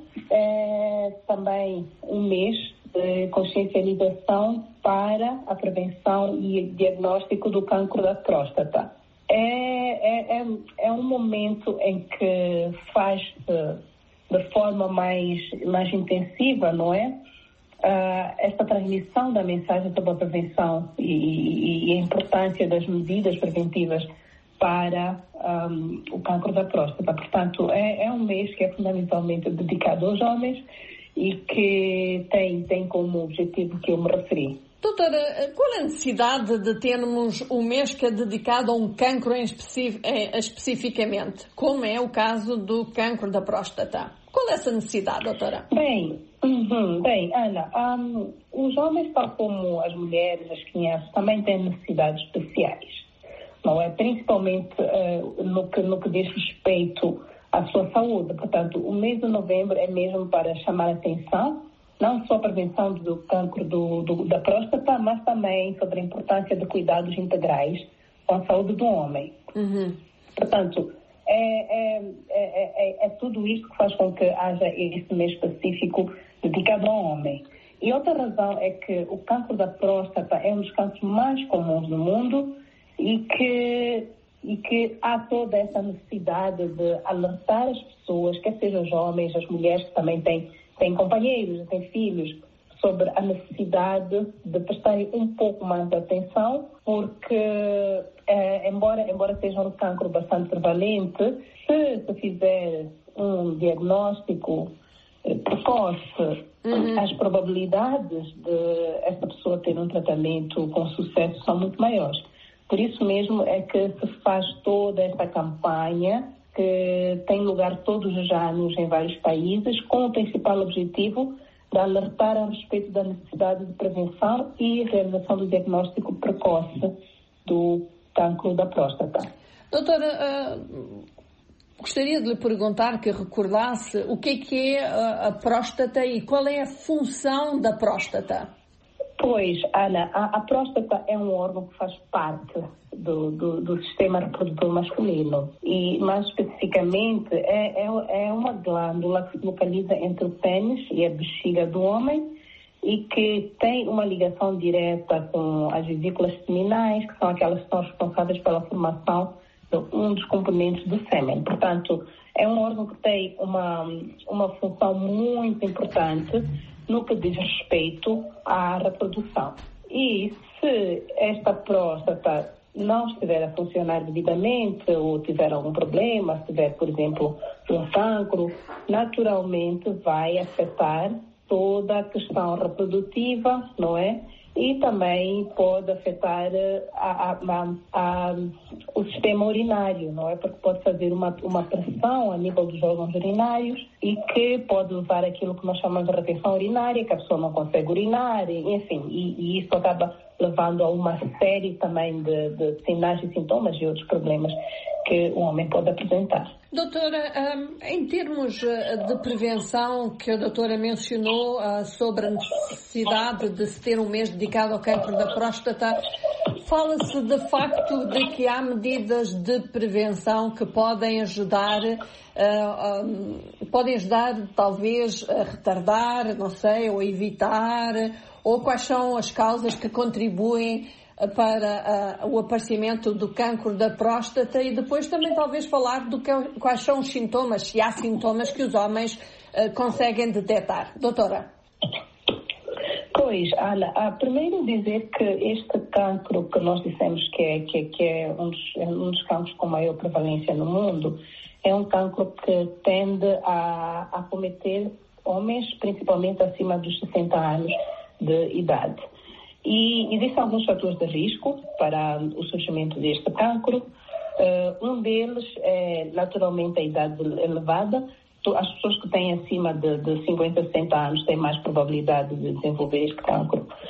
é também um mês de consciencialização para a prevenção e diagnóstico do cancro da próstata. É, é, é, é um momento em que faz-se de forma mais, mais intensiva, não é? Uh, esta transmissão da mensagem sobre a prevenção e, e, e a importância das medidas preventivas para um, o cancro da próstata. Portanto, é, é um mês que é fundamentalmente dedicado aos homens e que tem, tem como objetivo que eu me referi. Doutora, qual é a necessidade de termos um mês que é dedicado a um cancro em especi- eh, especificamente, como é o caso do cancro da próstata? Qual é essa necessidade, doutora? Bem, uhum, bem, Ana, um, os homens, tal como as mulheres, as crianças, também têm necessidades especiais, não é? Principalmente uh, no, que, no que diz respeito à sua saúde. Portanto, o mês de novembro é mesmo para chamar a atenção, não só a prevenção do cancro do, do, da próstata, mas também sobre a importância de cuidados integrais com a saúde do homem. Uhum. Portanto, é, é, é, é, é tudo isso que faz com que haja esse mês específico dedicado ao homem. E outra razão é que o cancro da próstata é um dos cancros mais comuns do mundo e que, e que há toda essa necessidade de alertar as pessoas, quer sejam os homens, as mulheres que também têm têm companheiros, têm filhos, sobre a necessidade de prestarem um pouco mais de atenção, porque, eh, embora, embora seja um cancro bastante prevalente, se se fizer um diagnóstico eh, precoce, uhum. as probabilidades de essa pessoa ter um tratamento com sucesso são muito maiores. Por isso mesmo é que se faz toda essa campanha que tem lugar todos os anos em vários países, com o principal objetivo de alertar a respeito da necessidade de prevenção e realização do diagnóstico precoce do cancro da próstata. Doutora, uh, gostaria de lhe perguntar, que recordasse o que é que é a, a próstata e qual é a função da próstata. Pois, Ana, a, a próstata é um órgão que faz parte do, do, do sistema reprodutor masculino e, mais especificamente, é, é, é uma glândula que se localiza entre o pênis e a bexiga do homem e que tem uma ligação direta com as vesículas seminais, que são aquelas que são responsáveis pela formação de um dos componentes do sêmen. Portanto, é um órgão que tem uma, uma função muito importante no que diz respeito à reprodução. E se esta próstata não estiver a funcionar devidamente ou tiver algum problema, se tiver, por exemplo, um cancro, naturalmente vai afetar toda a questão reprodutiva, não é? E também pode afetar a, a, a, a, o sistema urinário, não é? Porque pode fazer uma, uma pressão a nível dos órgãos urinários e que pode levar aquilo que nós chamamos de retenção urinária, que a pessoa não consegue urinar, enfim, e, e isso acaba levando a uma série também de, de sinais e sintomas e outros problemas que o homem pode apresentar. Doutora, em termos de prevenção que a doutora mencionou sobre a necessidade de se ter um mês dedicado ao cancro da próstata, fala-se de facto de que há medidas de prevenção que podem ajudar, podem ajudar talvez a retardar, não sei, ou evitar, ou quais são as causas que contribuem para uh, o aparecimento do cancro da próstata e depois também talvez falar do que, quais são os sintomas, se há sintomas que os homens uh, conseguem detectar. Doutora. Pois, Ana, ah, primeiro dizer que este cancro que nós dissemos que é, que, que é um, dos, um dos cancros com maior prevalência no mundo, é um cancro que tende a acometer homens, principalmente acima dos sessenta anos de idade. E existem alguns fatores de risco para o surgimento deste cancro. Uh, um deles é, naturalmente, a idade elevada. As pessoas que têm acima de, de cinquenta, sessenta anos têm mais probabilidade de desenvolver este cancro.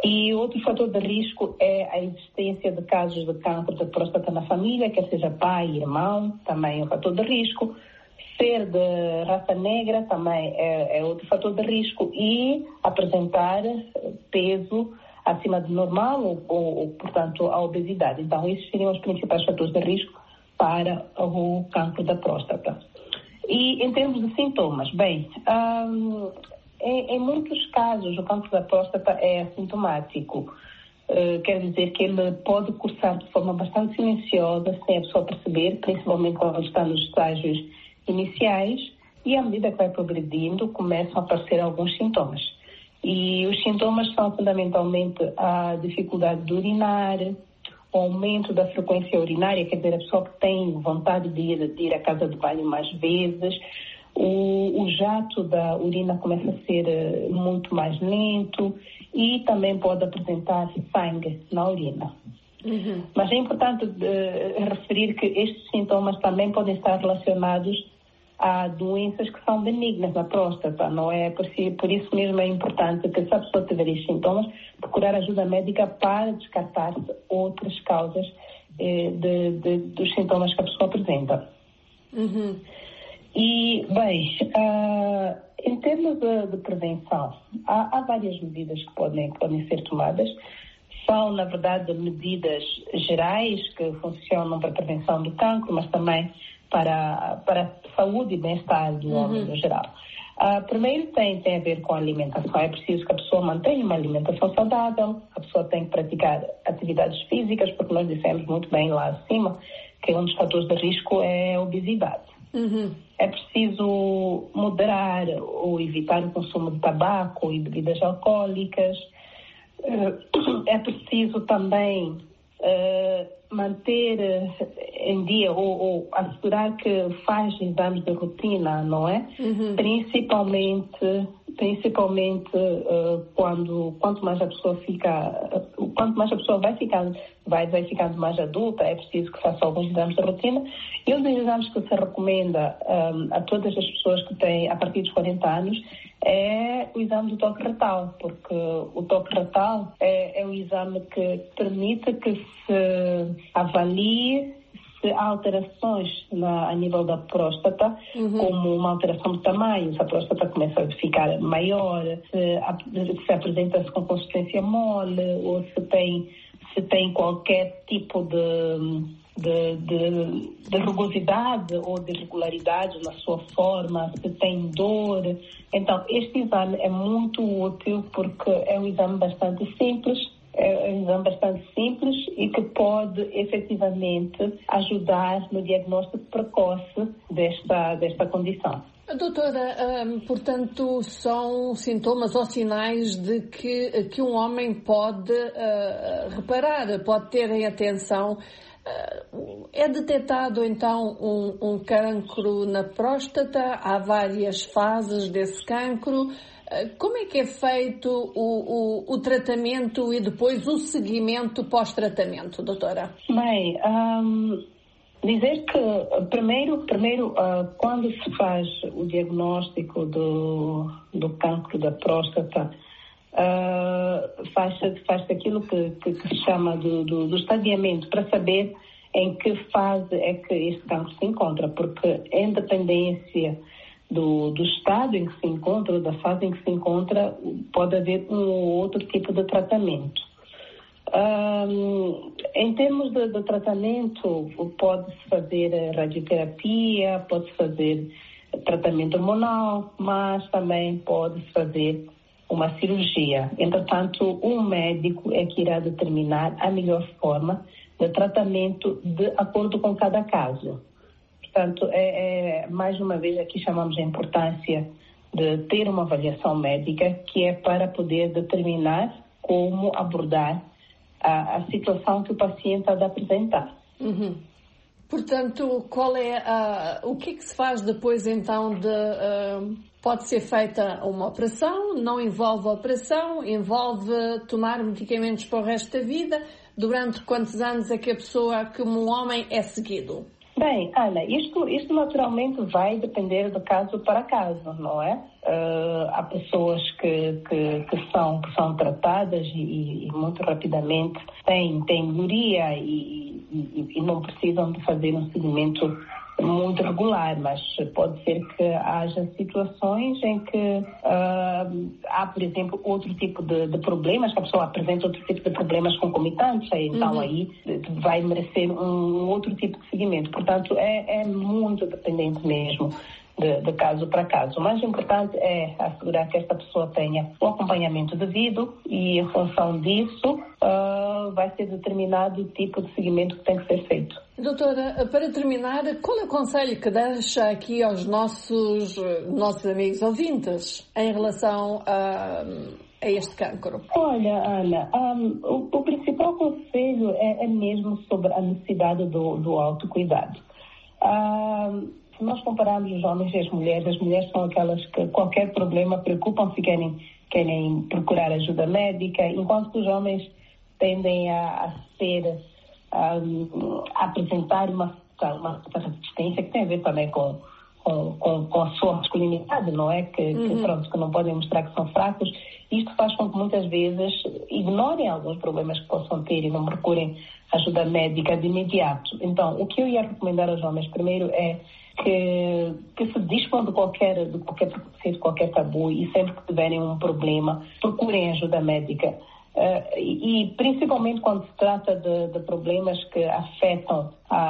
E outro fator de risco é a existência de casos de câncer de próstata na família, quer seja pai e irmão, também é um fator de risco. Ser de raça negra também é, é outro fator de risco. E apresentar peso acima do normal ou, ou, ou, portanto, a obesidade. Então, esses seriam os principais fatores de risco para o câncer da próstata. E em termos de sintomas, bem, hum, em, em muitos casos o câncer da próstata é assintomático. Uh, quer dizer que ele pode cursar de forma bastante silenciosa, sem a pessoa perceber, principalmente quando está nos estágios iniciais, e à medida que vai progredindo, começam a aparecer alguns sintomas. E os sintomas são fundamentalmente a dificuldade de urinar, o aumento da frequência urinária, quer dizer, a pessoa que tem vontade de ir, de ir à casa de banho mais vezes, o, o jato da urina começa a ser uh, muito mais lento e também pode apresentar sangue na urina. Uhum. Mas é importante uh, referir que estes sintomas também podem estar relacionados a doenças que são benignas na próstata, não é? Por, si, por isso mesmo é importante que, se a pessoa tiver estes sintomas, procurar ajuda médica para descartar outras causas eh, de, de, dos sintomas que a pessoa apresenta. Uhum. E, bem, uh, em termos de, de prevenção, há, há várias medidas que podem, podem ser tomadas. São, na verdade, medidas gerais que funcionam para a prevenção do cancro, mas também para, para a saúde e bem-estar do homem uhum. no geral. Uh, primeiro tem, tem a ver com a alimentação. É preciso que a pessoa mantenha uma alimentação saudável, a pessoa tem que praticar atividades físicas, porque nós dissemos muito bem lá acima que um dos fatores de risco é a obesidade. Uhum. É preciso moderar ou evitar o consumo de tabaco e bebidas alcoólicas. Uh, é preciso também uh, manter em dia ou, ou assegurar que faz exames de rotina, não é? Uhum. Principalmente, principalmente uh, quando quanto mais a pessoa fica, uh, quanto mais a pessoa vai ficando, vai, vai ficando mais adulta, é preciso que faça alguns exames de rotina. E um dos exames que se recomenda um, a todas as pessoas que têm a partir dos quarenta anos é o exame do toque retal, porque o toque retal é, é um exame que permite que se avalie se há alterações na, a nível da próstata, uhum. como uma alteração de tamanho, se a próstata começa a ficar maior, se, a, se apresenta-se com consistência mole, ou se tem, se tem qualquer tipo de... De, de, de rugosidade ou de irregularidade na sua forma, se tem dor. Então, este exame é muito útil porque é um exame bastante simples, é um exame bastante simples e que pode efetivamente ajudar no diagnóstico precoce desta, desta condição. Doutora, um, portanto, são sintomas ou sinais de que, que um homem pode uh, reparar, pode ter em atenção. Uh, é detectado então um, um cancro na próstata, há várias fases desse cancro. Uh, como é que é feito o, o, o tratamento e depois o seguimento pós-tratamento, doutora? Bem, um, dizer que primeiro, primeiro uh, quando se faz o diagnóstico do, do cancro da próstata, Uh, faz-se faz aquilo que, que, que se chama do, do, do estadiamento, para saber em que fase é que este cancro se encontra, porque em dependência do, do estado em que se encontra, ou da fase em que se encontra, pode haver um ou outro tipo de tratamento. Uh, em termos de, de tratamento, pode-se fazer radioterapia, pode-se fazer tratamento hormonal, mas também pode-se fazer uma cirurgia. Entretanto, um médico é que irá determinar a melhor forma de tratamento de acordo com cada caso. Portanto, é, é, mais uma vez aqui chamamos a importância de ter uma avaliação médica, que é para poder determinar como abordar a, a situação que o paciente há de apresentar. Uhum. Portanto, qual é a, o que é que se faz depois então de... Uh... Pode ser feita uma operação, não envolve a operação, envolve tomar medicamentos para o resto da vida. Durante quantos anos é que a pessoa, como um homem, é seguido? Bem, Ana, isto, isto naturalmente vai depender de caso para caso, não é? Uh, há pessoas que, que, que, são, que são tratadas e, e muito rapidamente têm, têm melhoria e, e, e não precisam de fazer um seguimento muito regular, mas pode ser que haja situações em que uh, há, por exemplo, outro tipo de, de problemas, que a pessoa apresenta outro tipo de problemas concomitantes, então uhum. aí vai merecer um outro tipo de seguimento. Portanto, é, é muito dependente mesmo de, de caso para caso. O mais importante é assegurar que esta pessoa tenha o acompanhamento devido e, em função disso, uh, vai ser determinado o tipo de seguimento que tem que ser feito. Doutora, para terminar, qual é o conselho que deixa aqui aos nossos, nossos amigos ouvintes em relação a, a este cancro? Olha, Ana, um, o, o principal conselho é, é mesmo sobre a necessidade do, do autocuidado. Um, se nós compararmos os homens e as mulheres, as mulheres são aquelas que qualquer problema preocupam-se e querem, querem procurar ajuda médica, enquanto os homens tendem a, a ser... A, a apresentar uma, uma resistência que tem a ver também com, com, com, com a sua masculinidade, não é? Que, uhum. que, pronto, que não podem mostrar que são fracos. Isto faz com que muitas vezes ignorem alguns problemas que possam ter e não procurem ajuda médica de imediato. Então, o que eu ia recomendar aos homens primeiro é que, que se dispõem de qualquer, de qualquer preconceito, qualquer tabu e sempre que tiverem um problema, procurem ajuda médica. Uh, e, e principalmente quando se trata de, de problemas que afetam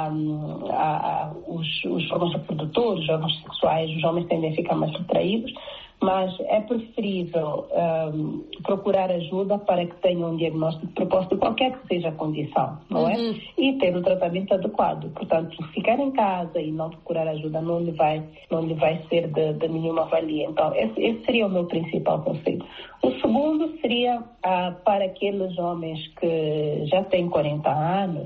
um, a, a, os, os órgãos reprodutores, os órgãos sexuais, os homens tendem a ficar mais retraídos, mas é preferível um, procurar ajuda para que tenham um diagnóstico proposto de qualquer que seja a condição, não é? Uhum. E ter o tratamento adequado. Portanto, ficar em casa e não procurar ajuda não lhe vai, não lhe vai ser de, de nenhuma valia. Então, esse, esse seria o meu principal conselho. O segundo seria ah, para aqueles homens que já têm quarenta anos,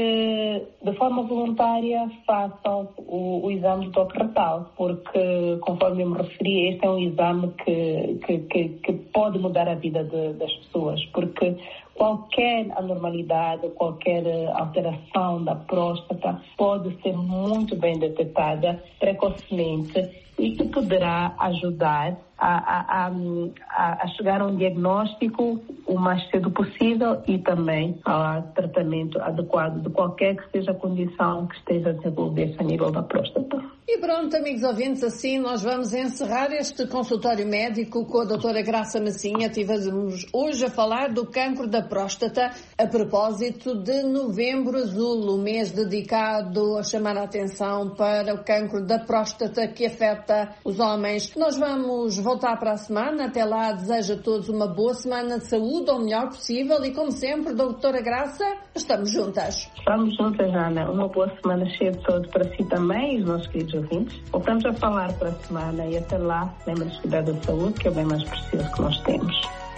que de forma voluntária façam o, o exame do toque retal, porque, conforme eu me referi, este é um exame que, que, que, que pode mudar a vida de, das pessoas, porque qualquer anormalidade, qualquer alteração da próstata pode ser muito bem detectada precocemente e que poderá ajudar a, a, a, a chegar a um diagnóstico o mais cedo possível e também ao tratamento adequado de qualquer que seja a condição que esteja a desenvolver-se a nível da próstata. E pronto, amigos ouvintes, assim nós vamos encerrar este consultório médico com a doutora Graça Massinha. Tivemos hoje a falar do cancro da próstata a propósito de Novembro Azul, o mês dedicado a chamar a atenção para o cancro da próstata que afeta os homens. Nós vamos voltar para a semana. Até lá, desejo a todos uma boa semana de saúde, o melhor possível e, como sempre, doutora Graça, estamos juntas. Estamos juntas, Ana. Uma boa semana cheia de saúde para si também e os nossos queridos ouvintes. Voltamos a falar para a semana e até lá, lembre-se de cuidar da saúde, que é o bem mais precioso que nós temos.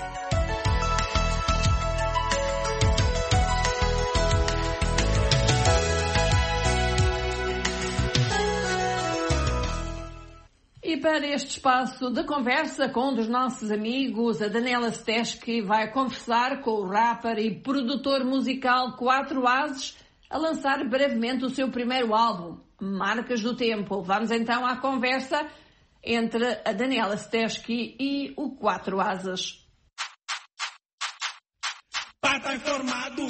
E para este espaço de conversa com um dos nossos amigos, a Daniela Steshki vai conversar com o rapper e produtor musical Quatro Ases a lançar brevemente o seu primeiro álbum, Marcas do Tempo. Vamos então à conversa entre a Daniela Steshki e o Quatro Ases. Pata informado,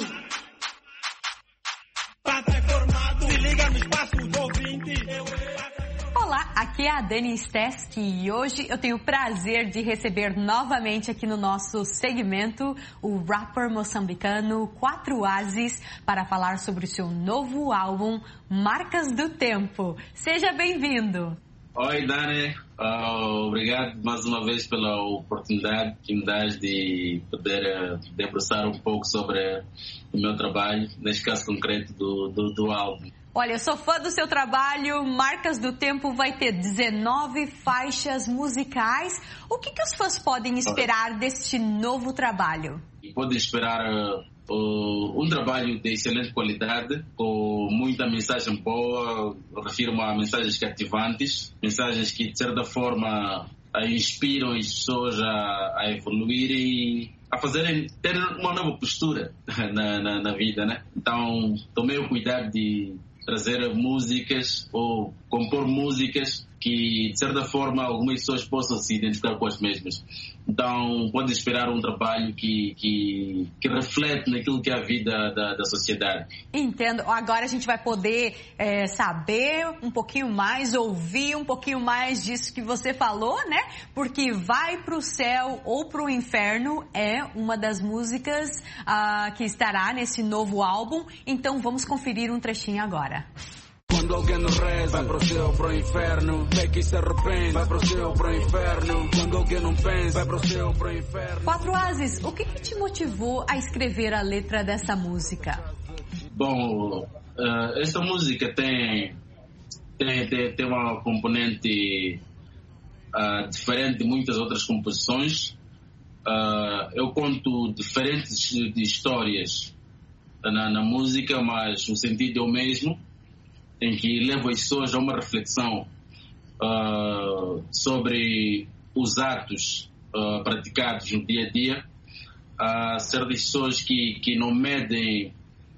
pata informado, se liga no espaço do ouvinte. Olá, aqui é a Dani Steshki e hoje eu tenho o prazer de receber novamente aqui no nosso segmento o rapper moçambicano Quatro Ases para falar sobre o seu novo álbum Marcas do Tempo. Seja bem-vindo! Oi, Dani. Uh, obrigado mais uma vez pela oportunidade que me dás de poder uh, debruçar um pouco sobre o meu trabalho, neste caso concreto do, do, do álbum. Olha, eu sou fã do seu trabalho. Marcas do Tempo vai ter dezenove faixas musicais. O que, que os fãs podem esperar deste novo trabalho? Podem esperar uh, uh, um trabalho de excelente qualidade, com muita mensagem boa. Eu refiro-me a mensagens cativantes, mensagens que de certa forma uh, inspiram as pessoas a, a evoluir e a fazerem, ter uma nova postura na, na, na vida, né? Então, tomei o cuidado de trazer músicas ou compor músicas que, de certa forma, algumas pessoas possam se identificar com as mesmas. Então, pode esperar um trabalho que, que, que reflete naquilo que é a vida da, da sociedade. Entendo. Agora a gente vai poder é, saber um pouquinho mais, ouvir um pouquinho mais disso que você falou, né? Porque Vai Pro Céu ou Pro Inferno é uma das músicas ah, que estará nesse novo álbum. Então, vamos conferir um trechinho agora. Quando alguém não reza, vai pro céu, pro inferno. Peca e se arrepende, vai pro céu, pro inferno. Quando alguém não pensa, vai pro céu, pro inferno. Quatro Ases, o que, que te motivou a escrever a letra dessa música? Bom, uh, essa música tem, tem, tem, tem uma componente uh, diferente de muitas outras composições. Uh, eu conto diferentes de histórias na, na música, mas o sentido é o mesmo, em que levo as pessoas a uma reflexão uh, sobre os atos uh, praticados no dia a dia. Há uh, certas pessoas que, que não medem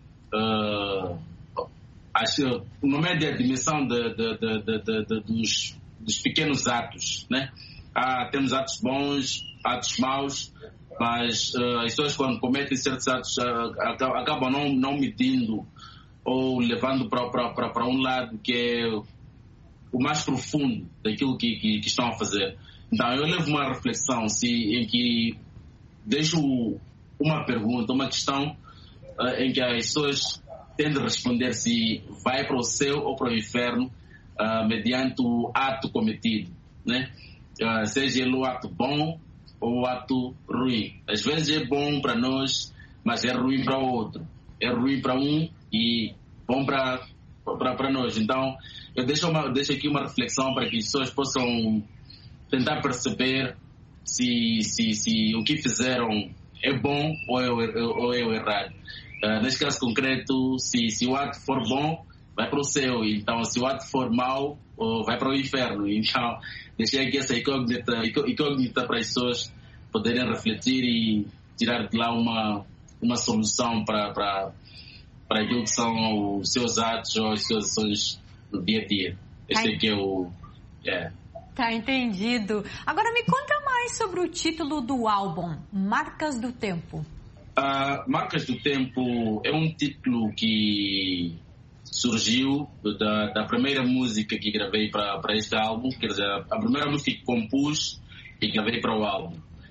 uh, as, não medem a dimensão de, de, de, de, de, de, dos, dos pequenos atos, né? Há, temos atos bons, atos maus, mas uh, as pessoas, quando cometem certos atos, uh, acabam não, não medindo ou levando para um lado que é o mais profundo daquilo que, que, que estão a fazer. Então, eu levo uma reflexão se, em que deixo uma pergunta, uma questão uh, em que as pessoas têm de responder se vai para o céu ou para o inferno uh, mediante o ato cometido, né? Uh, seja ele o ato bom ou o ato ruim. Às vezes é bom para nós, mas é ruim para o outro. É ruim para um e bom para para nós. Então, eu deixo, uma, deixo aqui uma reflexão para que as pessoas possam tentar perceber se, se, se o que fizeram é bom ou é, ou é errado. Uh, neste caso concreto, se, se o ato for bom, vai para o céu. Então, se o ato for mau, vai para o inferno. Então, deixei aqui essa incógnita, incógnita para as pessoas poderem refletir e tirar de lá uma, uma solução para, para para aquilo que são os seus atos ou as suas ações no dia a dia. Este aqui é o... Yeah. Tá entendido. Agora me conta mais sobre o título do álbum, Marcas do Tempo. Uh, Marcas do Tempo é um título que surgiu da, da primeira música que gravei para este álbum, quer dizer, a primeira música que compus e gravei para o álbum.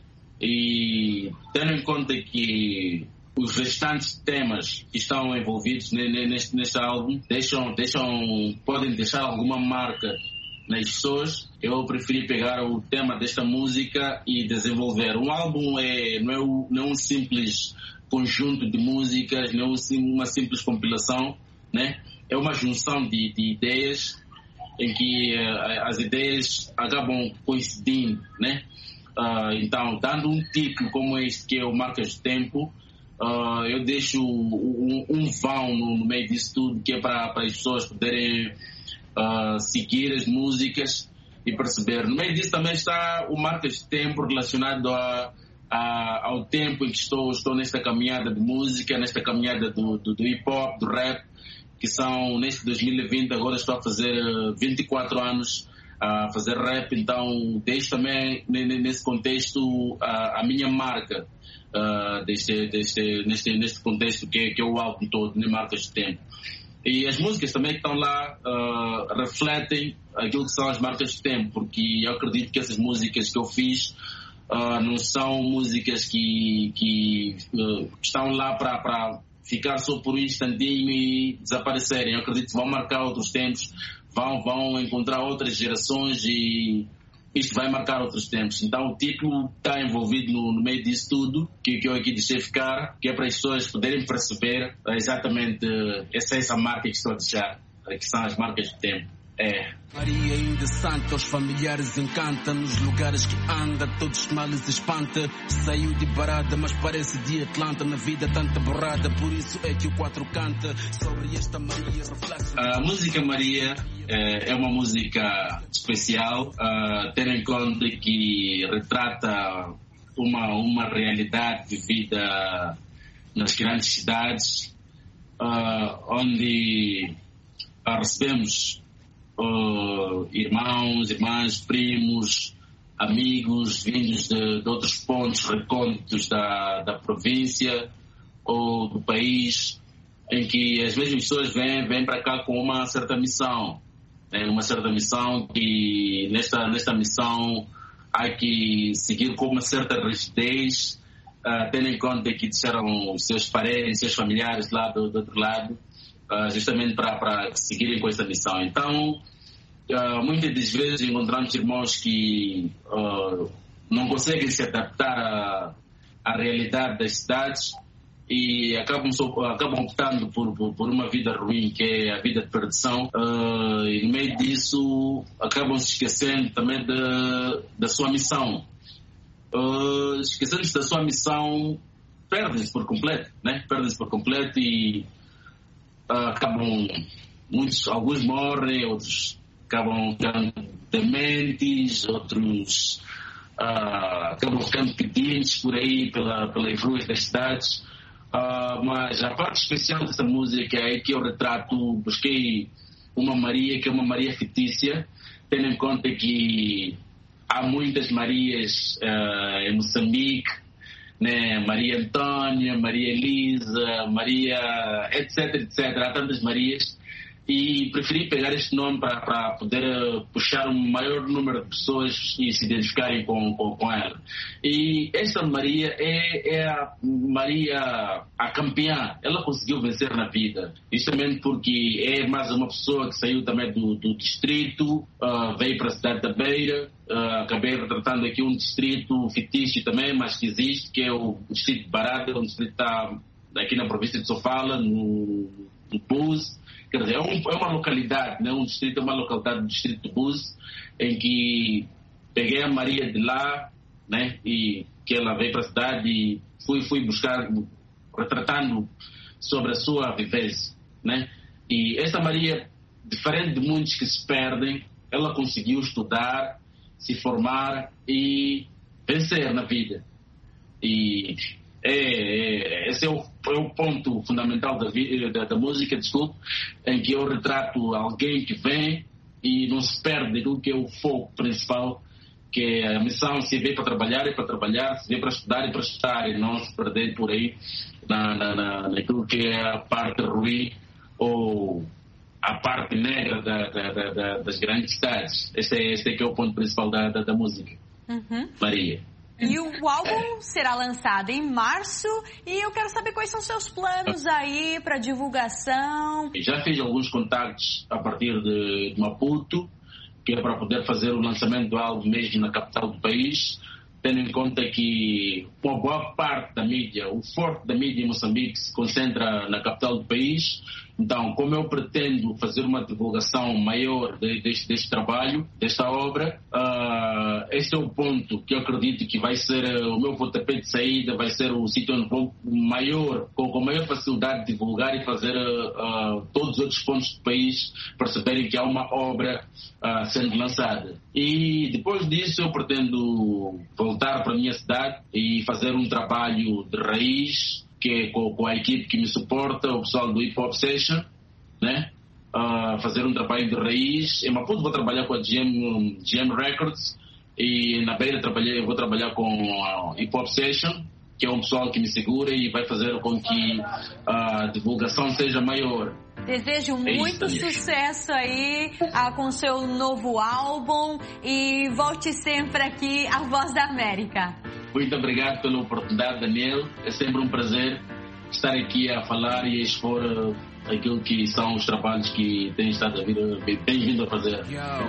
E tendo em conta que os restantes temas que estão envolvidos neste, neste álbum deixam, deixam, podem deixar alguma marca nas pessoas. Eu preferi pegar o tema desta música e desenvolver. Um álbum é, não, é o, não é um simples conjunto de músicas, não é uma simples compilação, né? É uma junção de, de ideias em que uh, as ideias acabam coincidindo, né? Uh, então, dando um título como este, que é o Marcas do Tempo, Uh, eu deixo um, um vão no, no meio disso tudo, que é para as pessoas poderem uh, seguir as músicas e perceber. No meio disso também está o Marcas de Tempo relacionado a, a, ao tempo em que estou, estou nesta caminhada de música, nesta caminhada do, do, do hip-hop, do rap, que são, neste dois mil e vinte, agora estou a fazer vinte e quatro anos a fazer rap, então deixo também nesse contexto a, a minha marca. Uh, deste, deste, neste, neste contexto que é, que é o álbum todo, nem Marcas de Tempo. E as músicas também que estão lá uh, refletem aquilo que são as marcas de tempo, porque eu acredito que essas músicas que eu fiz uh, não são músicas que, que uh, estão lá para ficar só por um instantinho e desaparecerem. Eu acredito que vão marcar outros tempos, vão, vão encontrar outras gerações e isto vai marcar outros tempos. Então o título está envolvido no, no meio disso tudo, que, que eu aqui deixei ficar, que é para as pessoas poderem perceber exatamente essa, essa marca que estou a deixar, que são as marcas de tempo. É. Maria ainda santa, os familiares encanta, nos lugares que anda, todos os males espanta. Saiu de Barada, mas parece de Atlanta, na vida tanta borrada, por isso é que o quatro canta sobre esta Maria reflexo. A música Maria é, é uma música especial, uh, tendo em conta que retrata uma, uma realidade vivida nas grandes cidades, uh, onde uh, recebemos uh, irmãos, irmãs, primos, amigos vindos de, de outros pontos recônditos da, da província ou do país, em que as mesmas pessoas vêm, vêm para cá com uma certa missão. Né? Uma certa missão que, nesta, nesta missão, há que seguir com uma certa rigidez, uh, tendo em conta que disseram os seus parentes, seus familiares lá do, do outro lado, uh, justamente para, para seguirem com essa missão. Então, uh, muitas das vezes encontramos irmãos que uh, não conseguem se adaptar à, à realidade das cidades e acabam, acabam optando por, por, por uma vida ruim, que é a vida de perdição, uh, e no meio disso acabam se esquecendo também de, da sua missão. Uh, esquecendo-se da sua missão, perdem-se por completo, né? Perdem-se por completo e uh, acabam, muitos, alguns morrem, outros acabam ficando dementes, outros uh, acabam ficando pedintes por aí pela, pelas ruas das cidades. Uh, mas a parte especial dessa música é que eu retrato, busquei uma Maria que é uma Maria fictícia, tendo em conta que há muitas Marias uh, em Moçambique, né? Maria Antônia, Maria Elisa, Maria etc, etcétera. Há tantas Marias e preferi pegar este nome para poder uh, puxar um maior número de pessoas e se identificarem com, com, com ela. E esta Maria é, é a Maria, a campeã. Ela conseguiu vencer na vida, justamente porque é mais uma pessoa que saiu também do, do distrito, uh, veio para a cidade da Beira. Uh, acabei retratando aqui um distrito fictício também, mas que existe, que é o distrito de Barada, um distrito que está aqui na província de Sofala, no, no Búzios. Quer dizer, é, um, é uma localidade, né? Um distrito, é uma localidade do distrito de Búzios, em que peguei a Maria de lá, né? E que ela veio para a cidade e fui, fui buscar, retratando sobre a sua vivência, né? E essa Maria, diferente de muitos que se perdem, ela conseguiu estudar, se formar e vencer na vida. E É, é, esse é o, é o ponto fundamental da, da, da música, desculpe, em que eu retrato alguém que vem e não se perde do que é o foco principal, que é a missão. Se veio para trabalhar, é para trabalhar, se veio para estudar, é para estudar, e não se perder por aí na, na, na, naquilo que é a parte ruim ou a parte negra da, da, da, da, das grandes cidades. Este é, este é que é o ponto principal da, da, da música. Uhum. Maria. E o álbum será lançado em março e eu quero saber quais são seus planos aí para divulgação. Já fiz alguns contactos a partir de Maputo, que é para poder fazer o lançamento do álbum mesmo na capital do país, tendo em conta que uma boa parte da mídia, o forte da mídia em Moçambique se concentra na capital do país. Então, como eu pretendo fazer uma divulgação maior de, deste, deste trabalho, desta obra, uh, este é o ponto que eu acredito que vai ser uh, o meu pontapé de saída, vai ser o sítio onde vou maior, com, com maior facilidade de divulgar e fazer uh, uh, todos os outros pontos do país perceberem que há uma obra uh, sendo lançada. E depois disso eu pretendo voltar para a minha cidade e fazer um trabalho de raiz, que é com, com a equipe que me suporta, o pessoal do Hip Hop Session, né? Uh, fazer um trabalho de raiz. Em Maputo vou trabalhar com a G M, G M Records e na Beira trabalhei, vou trabalhar com a Hip Hop Session, que é um pessoal que me segura e vai fazer com que a divulgação seja maior. Desejo muito sucesso aí ah, com seu novo álbum e volte sempre aqui à Voz da América. Muito obrigado pela oportunidade, Daniel. É sempre um prazer estar aqui a falar e a expor uh, aquilo que são os trabalhos que tenho estado a vir, tenho vindo a fazer.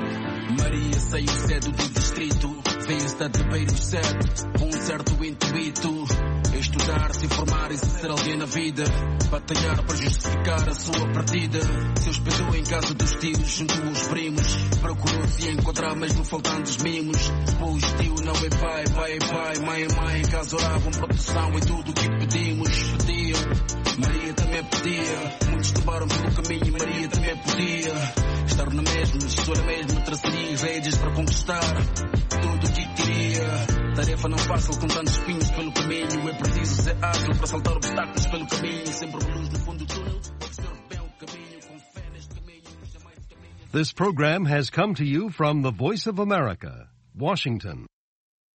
Yo, Maria saiu cedo do distrito, veio da Beira do Sete, com um certo intuito. Estudar, se informar e ser alguém na vida, batalhar para justificar a sua partida. Se hospedou em casa dos tios, junto aos primos, procurou se encontrar mesmo faltando os mimos. Pois tio não é pai, pai é pai, mãe é mãe. Em casa oravam proteção e tudo o que pedimos. Pediam, Maria também pedia. Muitos tomaram pelo caminho, Maria também podia estar na mesma, história mesmo, traçaria redes para conquistar tudo o que queria. Tarefa não fácil com tantos espinhos pelo caminho. É preciso ser ágil para saltar obstáculos pelo caminho. Sempre luz no fundo do túnel, observe bem o caminho, com fé neste caminho. This program has come to you from the Voice of America, Washington.